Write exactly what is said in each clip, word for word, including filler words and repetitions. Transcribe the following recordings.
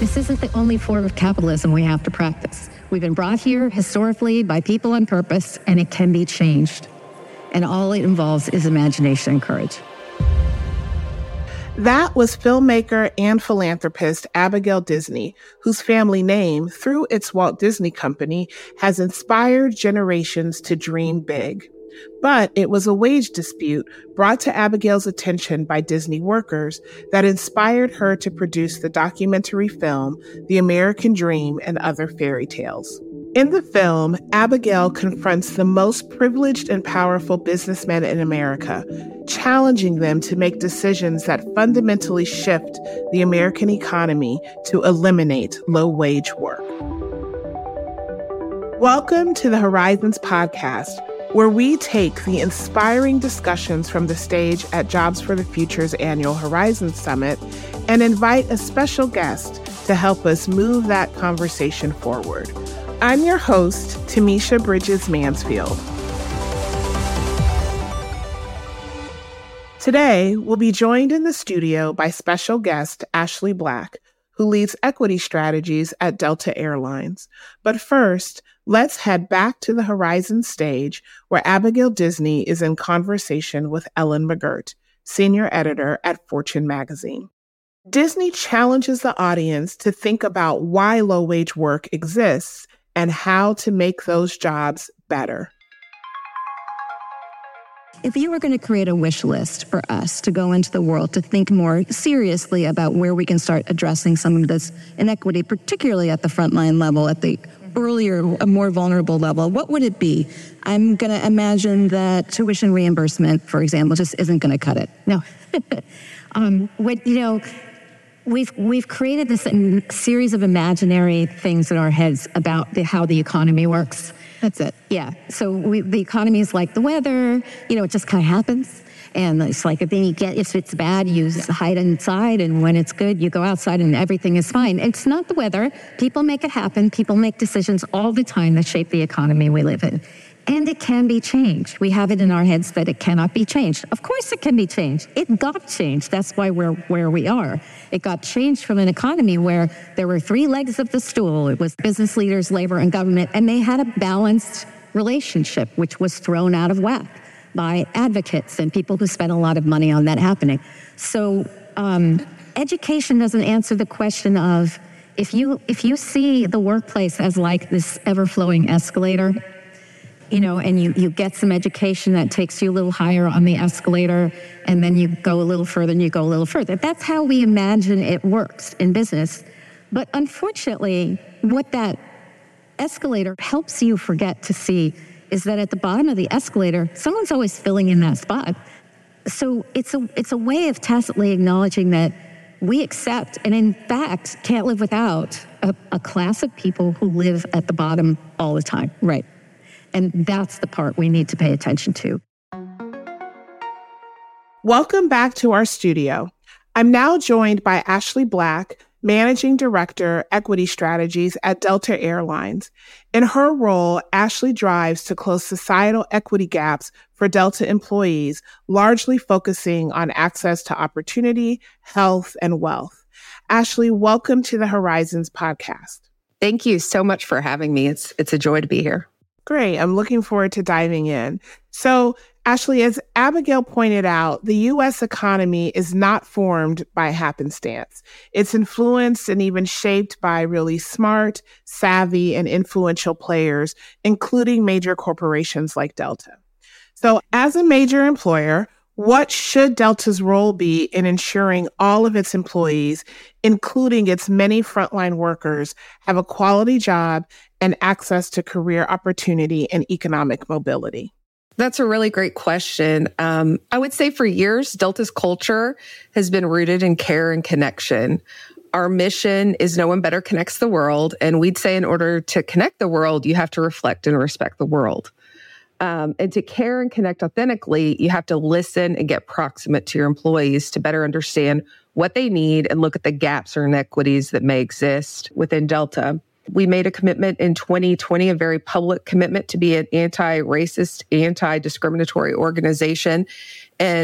This isn't the only form of capitalism we have to practice. We've been brought here historically by people on purpose, and it can be changed. And all it involves is imagination and courage. That was filmmaker and philanthropist Abigail Disney, whose family name, through its Walt Disney Company, has inspired generations to dream big. But it was a wage dispute brought to Abigail's attention by Disney workers that inspired her to produce the documentary film, The American Dream and Other Fairy Tales. In the film, Abigail confronts the most privileged and powerful businessmen in America, challenging them to make decisions that fundamentally shift the American economy to eliminate low-wage work. Welcome to the Horizons podcast, where we take the inspiring discussions from the stage at Jobs for the Future's annual Horizons Summit and invite a special guest to help us move that conversation forward. I'm your host, Tamisha Bridges Mansfield. Today, we'll be joined in the studio by special guest Ashley Black, who leads equity strategies at Delta Airlines. But first, let's head back to the Horizon stage where Abigail Disney is in conversation with Ellen McGirt, senior editor at Fortune magazine. Disney challenges the audience to think about why low-wage work exists and how to make those jobs better. If you were going to create a wish list for us to go into the world to think more seriously about where we can start addressing some of this inequity, particularly at the frontline level, at the earlier, more vulnerable level, what would it be? I'm going to imagine that tuition reimbursement, for example, just isn't going to cut it. No. um, what, you know, We've we've created this series of imaginary things in our heads about the, how the economy works. That's it. Yeah. So we, the economy is like the weather. You know, it just kind of happens. And it's like, then you get, if it's bad, you yeah. hide inside. And when it's good, you go outside and everything is fine. It's not the weather. People make it happen. People make decisions all the time that shape the economy we live in. And it can be changed. We have it in our heads that it cannot be changed. Of course it can be changed. It got changed. That's why we're where we are. It got changed from an economy where there were three legs of the stool. It was business leaders, labor, and government, and they had a balanced relationship, which was thrown out of whack by advocates and people who spent a lot of money on that happening. So um, education doesn't answer the question of, if you if you see the workplace as like this ever-flowing escalator, you know, and you, you get some education that takes you a little higher on the escalator, and then you go a little further and you go a little further. That's how we imagine it works in business. But unfortunately, what that escalator helps you forget to see is that at the bottom of the escalator, someone's always filling in that spot. So it's a it's a way of tacitly acknowledging that we accept, and in fact, can't live without a, a class of people who live at the bottom all the time. Right. And that's the part we need to pay attention to. Welcome back to our studio. I'm now joined by Ashley Black, Managing Director, Equity Strategies at Delta Airlines. In her role, Ashley drives to close societal equity gaps for Delta employees, largely focusing on access to opportunity, health, and wealth. Ashley, welcome to the Horizons podcast. Thank you so much for having me. It's it's a joy to be here. Great. I'm looking forward to diving in. So, Ashley, as Abigail pointed out, the U S economy is not formed by happenstance. It's influenced and even shaped by really smart, savvy, and influential players, including major corporations like Delta. So, as a major employer, what should Delta's role be in ensuring all of its employees, including its many frontline workers, have a quality job and access to career opportunity and economic mobility? That's a really great question. Um, I would say for years, Delta's culture has been rooted in care and connection. Our mission is no one better connects the world. And we'd say in order to connect the world, you have to reflect and respect the world. Um, and to care and connect authentically, you have to listen and get proximate to your employees to better understand what they need and look at the gaps or inequities that may exist within Delta. We made a commitment in twenty twenty, a very public commitment to be an anti-racist, anti-discriminatory organization. And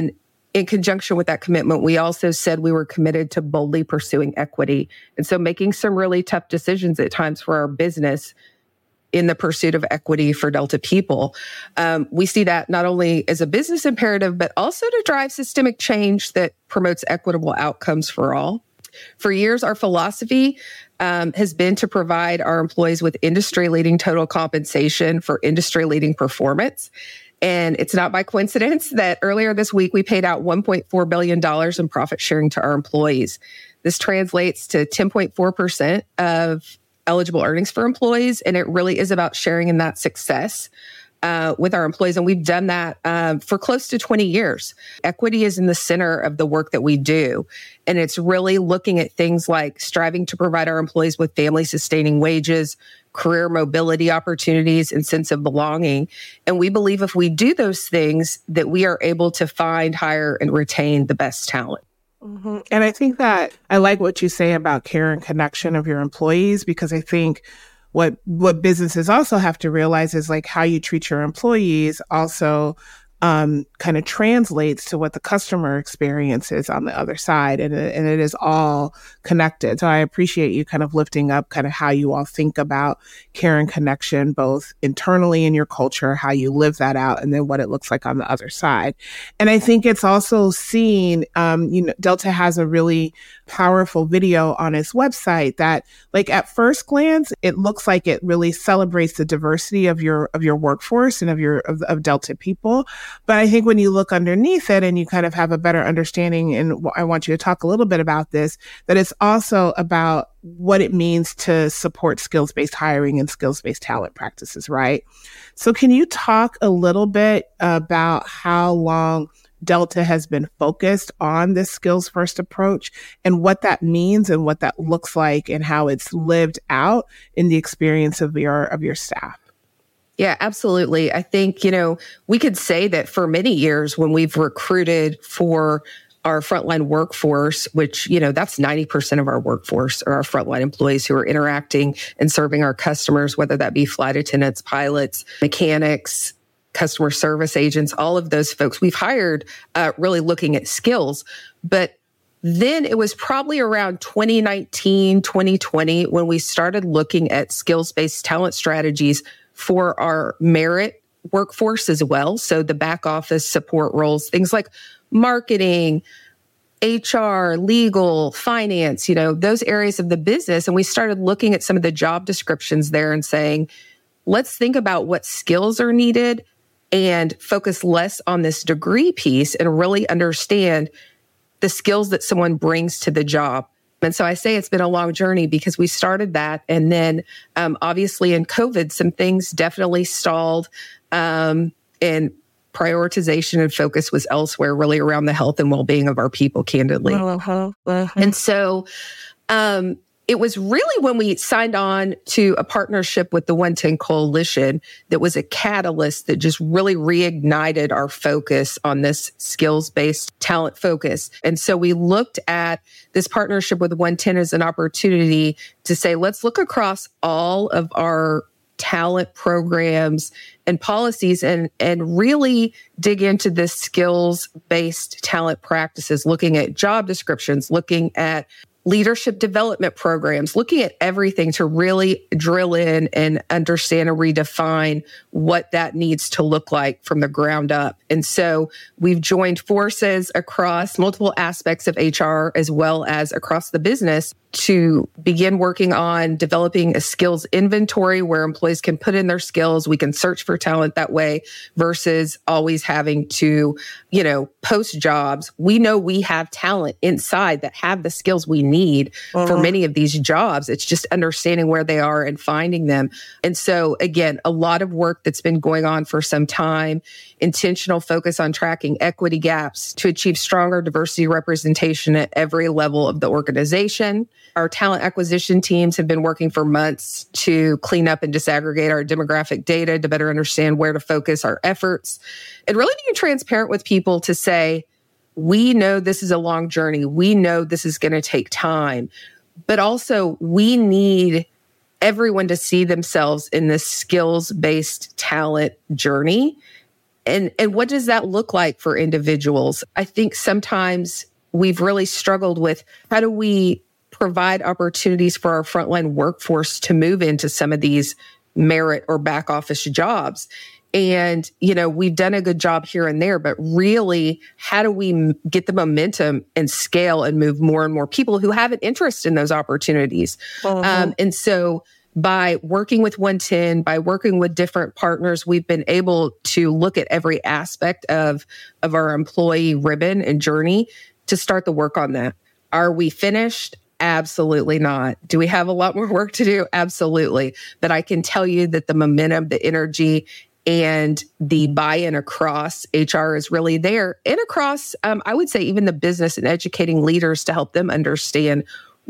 in conjunction with that commitment, we also said we were committed to boldly pursuing equity. And so making some really tough decisions at times for our business in the pursuit of equity for Delta people. Um, we see that not only as a business imperative, but also to drive systemic change that promotes equitable outcomes for all. For years, our philosophy um, has been to provide our employees with industry-leading total compensation for industry-leading performance. And it's not by coincidence that earlier this week, we paid out one point four billion dollars in profit sharing to our employees. This translates to ten point four percent of eligible earnings for employees. And it really is about sharing in that success uh, with our employees. And we've done that um, for close to twenty years. Equity is in the center of the work that we do. And it's really looking at things like striving to provide our employees with family sustaining wages, career mobility opportunities, and sense of belonging. And we believe if we do those things, that we are able to find, hire, and retain the best talent. Mm-hmm. And I think that I like what you say about care and connection of your employees, because I think what what businesses also have to realize is like how you treat your employees also um, kind of translates to what the customer experience is on the other side. And, and it is all connected. So I appreciate you kind of lifting up kind of how you all think about care and connection, both internally in your culture, how you live that out, and then what it looks like on the other side. And I think it's also seen, um, you know, Delta has a really powerful video on its website that, like, at first glance, it looks like it really celebrates the diversity of your, of your workforce and of your, of, of Delta people. But I think when you look underneath it and you kind of have a better understanding, and I want you to talk a little bit about this, that it's also about what it means to support skills-based hiring and skills-based talent practices, right? So can you talk a little bit about how long Delta has been focused on this skills-first approach and what that means and what that looks like and how it's lived out in the experience of your of your staff? Yeah, absolutely. I think, you know, we could say that for many years when we've recruited for our frontline workforce, which, you know, that's ninety percent of our workforce are our frontline employees who are interacting and serving our customers, whether that be flight attendants, pilots, mechanics, customer service agents, all of those folks we've hired uh, really looking at skills. But then it was probably around twenty nineteen, twenty twenty when we started looking at skills-based talent strategies for our merit workforce as well. So the back office support roles, things like marketing, H R, legal, finance, you know, those areas of the business. And we started looking at some of the job descriptions there and saying, let's think about what skills are needed and focus less on this degree piece and really understand the skills that someone brings to the job. And so I say it's been a long journey because we started that. And then um, obviously in COVID, some things definitely stalled um, and prioritization and focus was elsewhere, really around the health and well-being of our people, candidly. Uh-huh, uh-huh. And so um, it was really when we signed on to a partnership with the one ten Coalition that was a catalyst that just really reignited our focus on this skills-based talent focus. And so we looked at this partnership with one ten as an opportunity to say, let's look across all of our talent programs and policies and, and really dig into this skills-based talent practices, looking at job descriptions, looking at leadership development programs, looking at everything to really drill in and understand and redefine what that needs to look like from the ground up. And so we've joined forces across multiple aspects of H R as well as across the business to begin working on developing a skills inventory where employees can put in their skills. We can search for talent that way versus always having to, you know, post jobs. We know we have talent inside that have the skills we need uh-huh. for many of these jobs. It's just understanding where they are and finding them. And so again, a lot of work that's been going on for some time, intentional focus on tracking equity gaps to achieve stronger diversity representation at every level of the organization. Our talent acquisition teams have been working for months to clean up and disaggregate our demographic data to better understand where to focus our efforts and really being transparent with people to say, we know this is a long journey. We know this is going to take time, but also we need everyone to see themselves in this skills-based talent journey And, and what does that look like for individuals? I think sometimes we've really struggled with how do we provide opportunities for our frontline workforce to move into some of these merit or back office jobs. And, you know, we've done a good job here and there, but really, how do we m- get the momentum and scale and move more and more people who have an interest in those opportunities? Uh-huh. Um, and so by working with one ten, by working with different partners, we've been able to look at every aspect of, of our employee ribbon and journey to start the work on that. Are we finished? Absolutely not. Do we have a lot more work to do? Absolutely. But I can tell you that the momentum, the energy, and the buy-in across H R is really there. And across, um, I would say, even the business and educating leaders to help them understand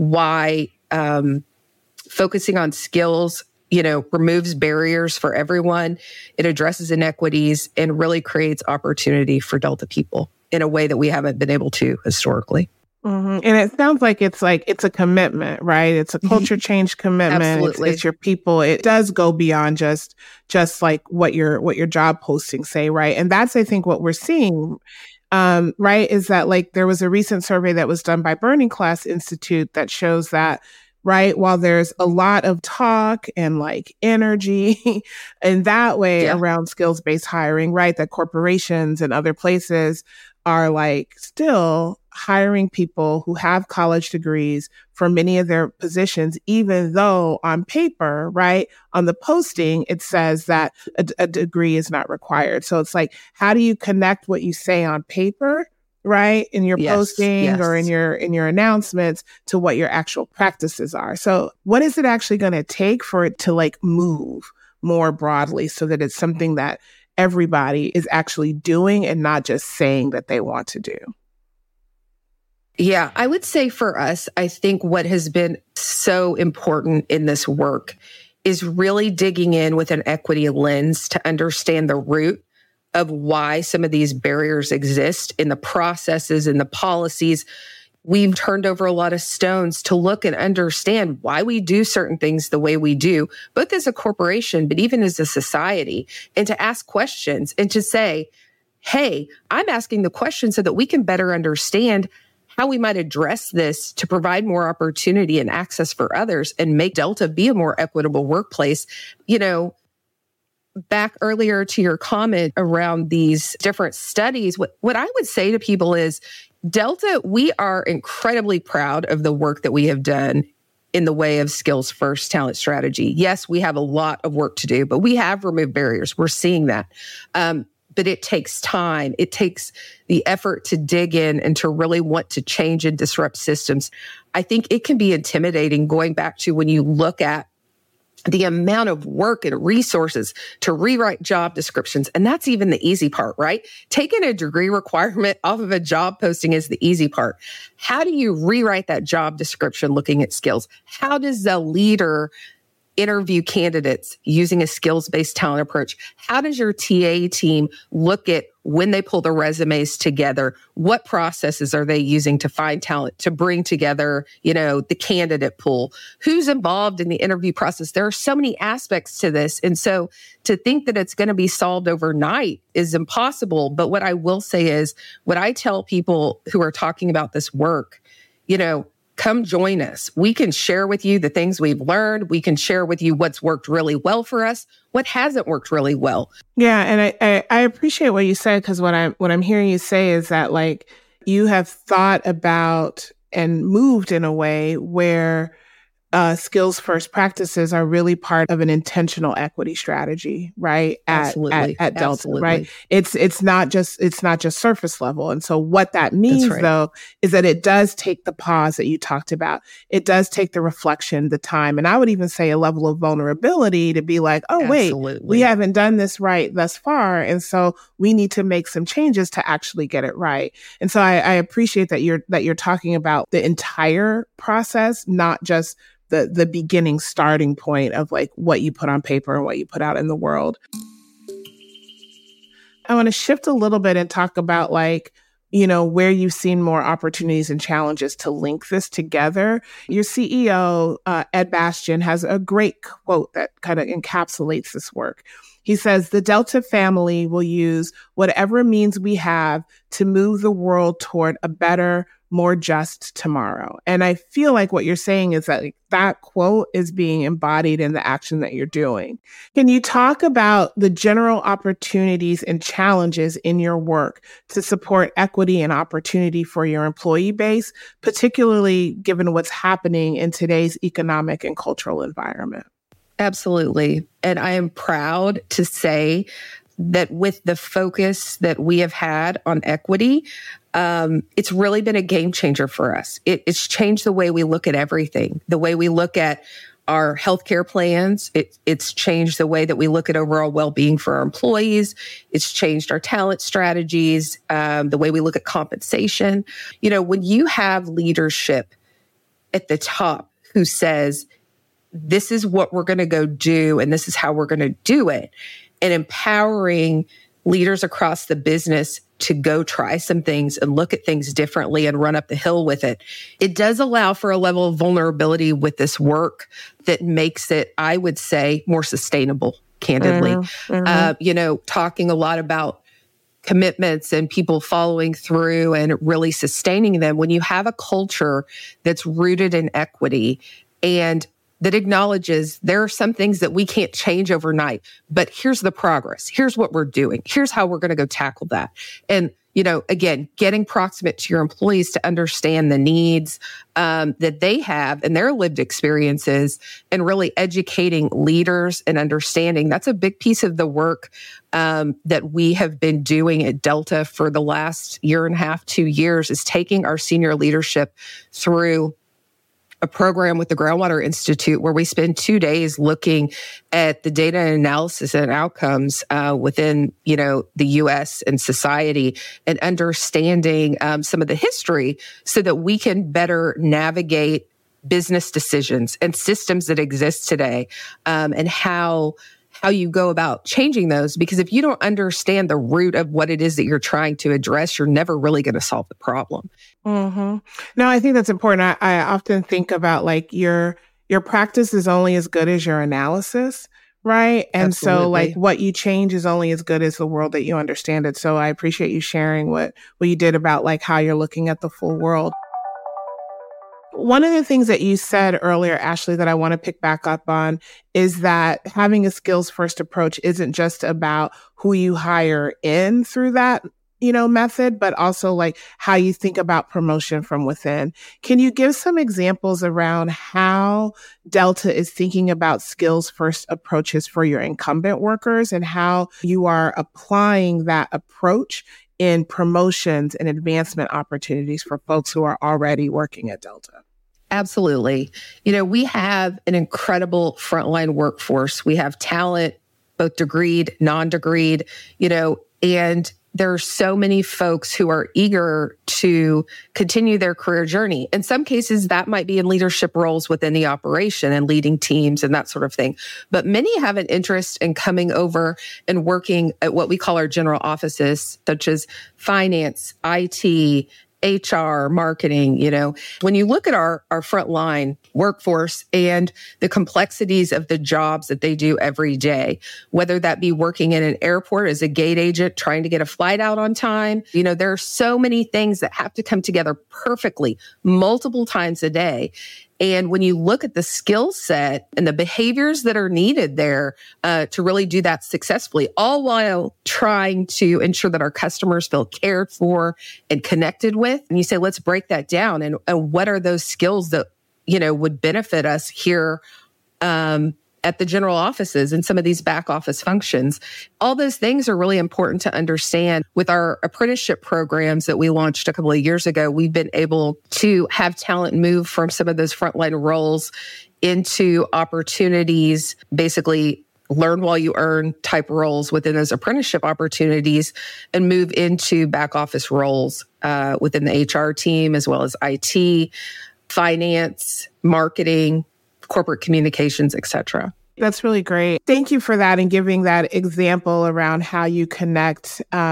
why um, focusing on skills, you know, removes barriers for everyone. It addresses inequities and really creates opportunity for Delta people in a way that we haven't been able to historically. Mm-hmm. And it sounds like it's like it's a commitment, right? It's a culture change commitment. Absolutely. It's, it's your people. It does go beyond just just like what your what your job postings say, right? And that's, I think, what we're seeing, um, right? Is that like there was a recent survey that was done by Burning Class Institute that shows that, right, while there's a lot of talk and like energy in that way yeah. around skills-based hiring, right, that corporations and other places are like still hiring people who have college degrees for many of their positions, even though on paper, right, on the posting, it says that a, a degree is not required. So it's like, how do you connect what you say on paper, right, in your yes, posting yes. or in your in your announcements to what your actual practices are? So what is it actually going to take for it to like move more broadly so that it's something that everybody is actually doing and not just saying that they want to do? Yeah, I would say for us, I think what has been so important in this work is really digging in with an equity lens to understand the root of why some of these barriers exist in the processes and the policies. We've turned over a lot of stones to look and understand why we do certain things the way we do, both as a corporation, but even as a society, and to ask questions and to say, hey, I'm asking the question so that we can better understand how we might address this to provide more opportunity and access for others and make Delta be a more equitable workplace. You know, back earlier to your comment around these different studies, what, what I would say to people is, Delta, we are incredibly proud of the work that we have done in the way of skills first talent strategy. Yes, we have a lot of work to do, but we have removed barriers. We're seeing that. Um, but it takes time. It takes the effort to dig in and to really want to change and disrupt systems. I think it can be intimidating going back to when you look at the amount of work and resources to rewrite job descriptions. And that's even the easy part, right? Taking a degree requirement off of a job posting is the easy part. How do you rewrite that job description looking at skills? How does the leader interview candidates using a skills-based talent approach? How does your T A team look at when they pull the resumes together? What processes are they using to find talent, to bring together, you know, the candidate pool? Who's involved in the interview process? There are so many aspects to this. And so to think that it's going to be solved overnight is impossible. But what I will say is, what I tell people who are talking about this work, you know, come join us. We can share with you the things we've learned. We can share with you what's worked really well for us, what hasn't worked really well. Yeah, and I, I, I appreciate what you said, because what I'm what I'm hearing you say is that like you have thought about and moved in a way where uh, skills first practices are really part of an intentional equity strategy, right? At, Absolutely. At, at Delta, Absolutely. right? It's it's not just it's not just surface level. And so what that means, right. though, is that it does take the pause that you talked about. It does take the reflection, the time, and I would even say a level of vulnerability to be like, oh Absolutely. wait, we haven't done this right thus far, and so we need to make some changes to actually get it right. And so I, I appreciate that you're that you're talking about the entire process, not just the the beginning starting point of like what you put on paper and what you put out in the world. I want to shift a little bit and talk about like, you know, where you've seen more opportunities and challenges to link this together. Your C E O, uh, Ed Bastian, has a great quote that kind of encapsulates this work. He says, the Delta family will use whatever means we have to move the world toward a better, more just tomorrow. And I feel like what you're saying is that like, that quote is being embodied in the action that you're doing. Can you talk about the general opportunities and challenges in your work to support equity and opportunity for your employee base, particularly given what's happening in today's economic and cultural environment? Absolutely. And I am proud to say that with the focus that we have had on equity, um, it's really been a game changer for us. It, it's changed the way we look at everything, the way we look at our healthcare plans. It, it's changed the way that we look at overall well-being for our employees. It's changed our talent strategies, um, the way we look at compensation. You know, when you have leadership at the top who says, this is what we're going to go do, and this is how we're going to do it, and empowering leaders across the business to go try some things and look at things differently and run up the hill with it. It does allow for a level of vulnerability with this work that makes it, I would say, more sustainable, candidly. Mm-hmm. Mm-hmm. Uh, you know, talking a lot about commitments and people following through and really sustaining them. When you have a culture that's rooted in equity and that acknowledges there are some things that we can't change overnight, but here's the progress. Here's what we're doing. Here's how we're going to go tackle that. And, you know, again, getting proximate to your employees to understand the needs um, that they have and their lived experiences, and really educating leaders and understanding. That's a big piece of the work um, that we have been doing at Delta for the last year and a half, two years, is taking our senior leadership through a program with the Groundwater Institute where we spend two days looking at the data and analysis and outcomes uh, within, you know, the U S and society, and understanding um, some of the history so that we can better navigate business decisions and systems that exist today, um, and how how you go about changing those. Because if you don't understand the root of what it is that you're trying to address, you're never really going to solve the problem. Mm-hmm. No, I think that's important. I, I often think about like your your practice is only as good as your analysis, right? And Absolutely. So like what you change is only as good as the world that you understand it. So I appreciate you sharing what, what you did about like how you're looking at the full world. One of the things that you said earlier, Ashley, that I want to pick back up on is that having a skills first approach isn't just about who you hire in through that, you know, method, but also like how you think about promotion from within. Can you give some examples around how Delta is thinking about skills first approaches for your incumbent workers and how you are applying that approach in promotions and advancement opportunities for folks who are already working at Delta? Absolutely. You know, we have an incredible frontline workforce. We have talent, both degreed, non-degreed, you know, and there are so many folks who are eager to continue their career journey. In some cases, that might be in leadership roles within the operation and leading teams and that sort of thing. But many have an interest in coming over and working at what we call our general offices, such as finance, I T, H R, marketing. You know, when you look at our, our frontline workforce and the complexities of the jobs that they do every day, whether that be working in an airport as a gate agent, trying to get a flight out on time, you know, there are so many things that have to come together perfectly multiple times a day. And when you look at the skill set and the behaviors that are needed there uh, to really do that successfully, all while trying to ensure that our customers feel cared for and connected with, and you say, let's break that down. And, and what are those skills that, you know, would benefit us here um, at the general offices and some of these back office functions? All those things are really important to understand. With our apprenticeship programs that we launched a couple of years ago, we've been able to have talent move from some of those frontline roles into opportunities, basically learn while you earn type roles within those apprenticeship opportunities, and move into back office roles uh, within the H R team, as well as I T, finance, marketing, corporate communications, et cetera. That's really great. Thank you for that and giving that example around how you connect um,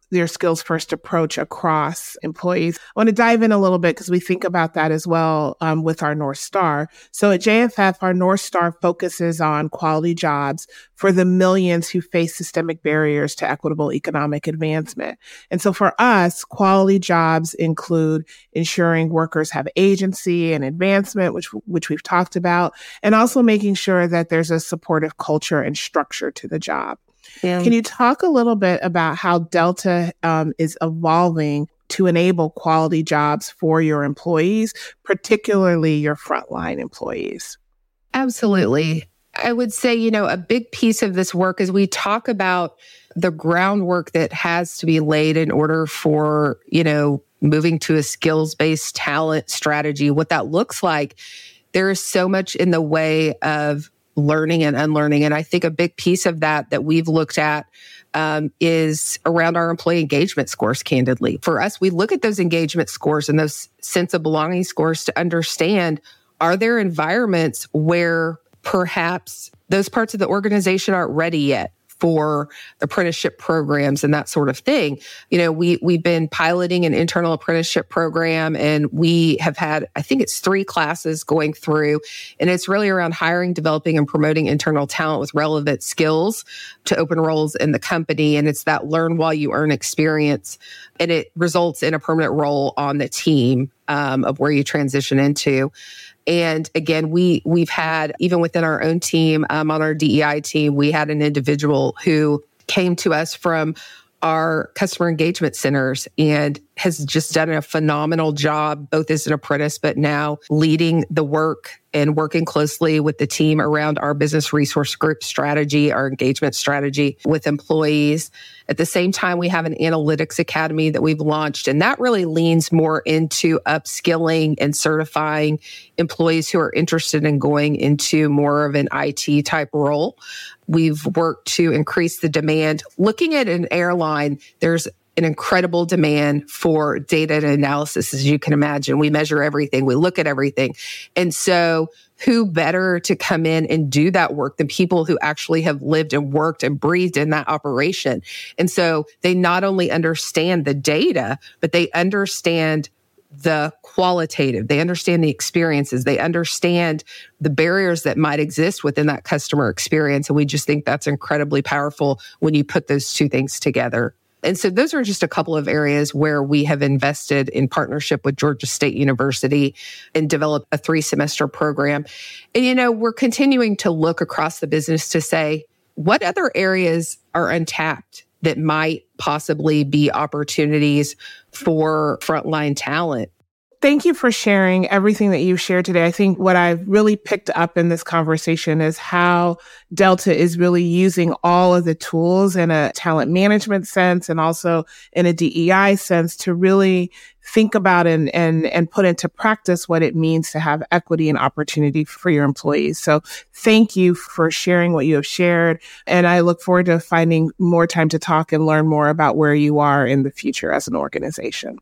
your skills first approach across employees. I want to dive in a little bit because we think about that as well um, with our North Star. So at J F F, our North Star focuses on quality jobs for the millions who face systemic barriers to equitable economic advancement. And so for us, quality jobs include ensuring workers have agency and advancement, which, which we've talked about, and also making sure that there's a supportive culture and structure to the job. Yeah. Can you talk a little bit about how Delta um, is evolving to enable quality jobs for your employees, particularly your frontline employees? Absolutely. I would say, you know, a big piece of this work is we talk about the groundwork that has to be laid in order for, you know, moving to a skills-based talent strategy, what that looks like. There is so much in the way of learning and unlearning. And I think a big piece of that that we've looked at um, is around our employee engagement scores, candidly. For us, we look at those engagement scores and those sense of belonging scores to understand, are there environments where perhaps those parts of the organization aren't ready yet for apprenticeship programs and that sort of thing. You know, we, we've been piloting an internal apprenticeship program, and we have had, I think it's three classes going through, and it's really around hiring, developing, and promoting internal talent with relevant skills to open roles in the company. And it's that learn while you earn experience, and it results in a permanent role on the team um, of where you transition into. And again, we, we've had, even within our own team, um, on our D E I team, we had an individual who came to us from our customer engagement centers and has just done a phenomenal job, both as an apprentice, but now leading the work and working closely with the team around our business resource group strategy, our engagement strategy with employees. At the same time, we have an analytics academy that we've launched, and that really leans more into upskilling and certifying employees who are interested in going into more of an I T type role. We've worked to increase the demand. Looking at an airline, there's an incredible demand for data and analysis, as you can imagine. We measure everything. We look at everything. And so who better to come in and do that work than people who actually have lived and worked and breathed in that operation? And so they not only understand the data, but they understand the qualitative. They understand the experiences. They understand the barriers that might exist within that customer experience. And we just think that's incredibly powerful when you put those two things together. And so those are just a couple of areas where we have invested in partnership with Georgia State University and developed a three semester program. And, you know, we're continuing to look across the business to say, what other areas are untapped that might possibly be opportunities for frontline talent? Thank you for sharing everything that you've shared today. I think what I've really picked up in this conversation is how Delta is really using all of the tools in a talent management sense and also in a D E I sense to really think about and, and, and put into practice what it means to have equity and opportunity for your employees. So thank you for sharing what you have shared. And I look forward to finding more time to talk and learn more about where you are in the future as an organization.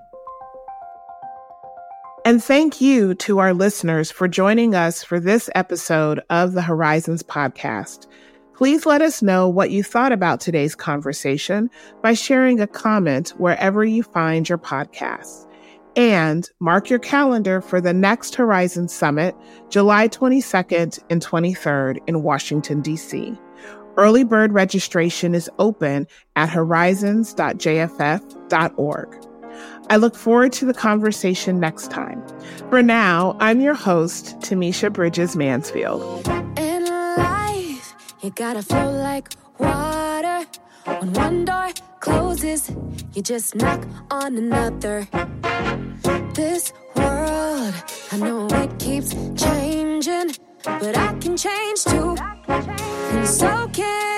And thank you to our listeners for joining us for this episode of the Horizons podcast. Please let us know what you thought about today's conversation by sharing a comment wherever you find your podcasts. And mark your calendar for the next Horizons Summit, July twenty-second and twenty-third in Washington, D C. Early bird registration is open at horizons dot j f f dot org. I look forward to the conversation next time. For now, I'm your host, Tamisha Bridges Mansfield. In life, you gotta flow like water. When one door closes, you just knock on another. This world, I know it keeps changing, but I can change too. And so can